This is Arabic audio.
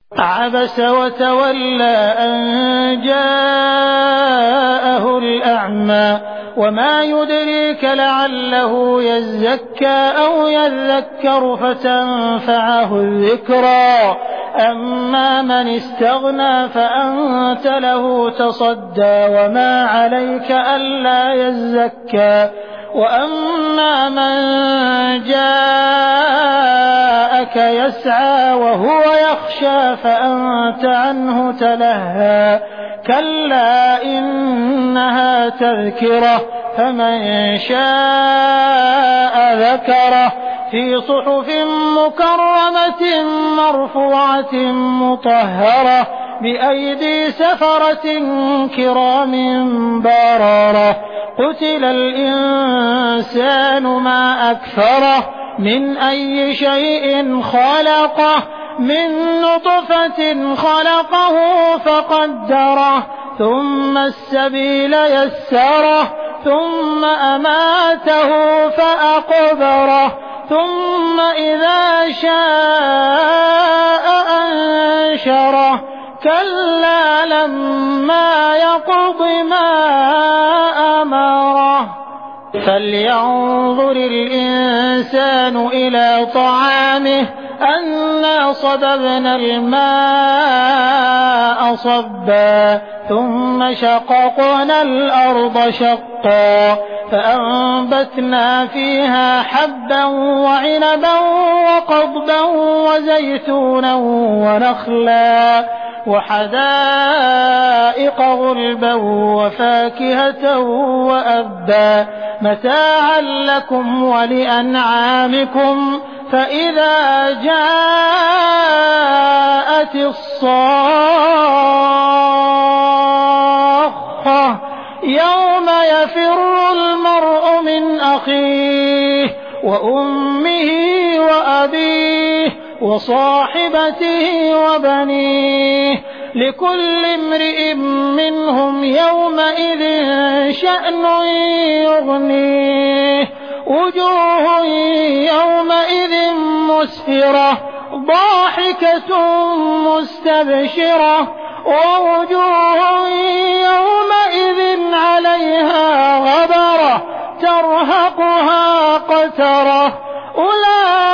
عبس وتولى أن جاءه الأعمى وما يدريك لعله يزكى أو يذكر فتنفعه الذكرى أما من استغنى فأنت له تصدى وما عليك ألا يزكى وأما من جاءك يسعى وهو يخشى فأنت عنه تلهى كلا إنها تذكرة فمن شاء ذكره في صحف مكرمة مرفوعة مطهرة بأيدي سفرة كرام بررة قتل الإنسان ما أكفره من أي شيء خلقه من نطفة خلقه فقدره ثم السبيل يسره ثم أماته فأقبره ثم إذا شاء أنشره كلا لما يقض ما أمره فلينظر الإنسان إلى طعامه أنا صببنا الماء صبا ثم شققنا الأرض شقا فأنبتنا فيها حبا وعنبا وقضبا وزيتونا ونخلا وحدائق غلبا وفاكهة وأبا متاعا لكم ولأنعامكم فإذا جاءت الصاخة يوم يفر المرء من أخيه وأمه وأبيه وصاحبته وبنيه لكل امرئ منهم يومئذ شأن يغنيه وجوه يومئذ مسفرة ضاحكة مستبشرة ووجوه يومئذ عليها غبرة ترهقها قترة أولئك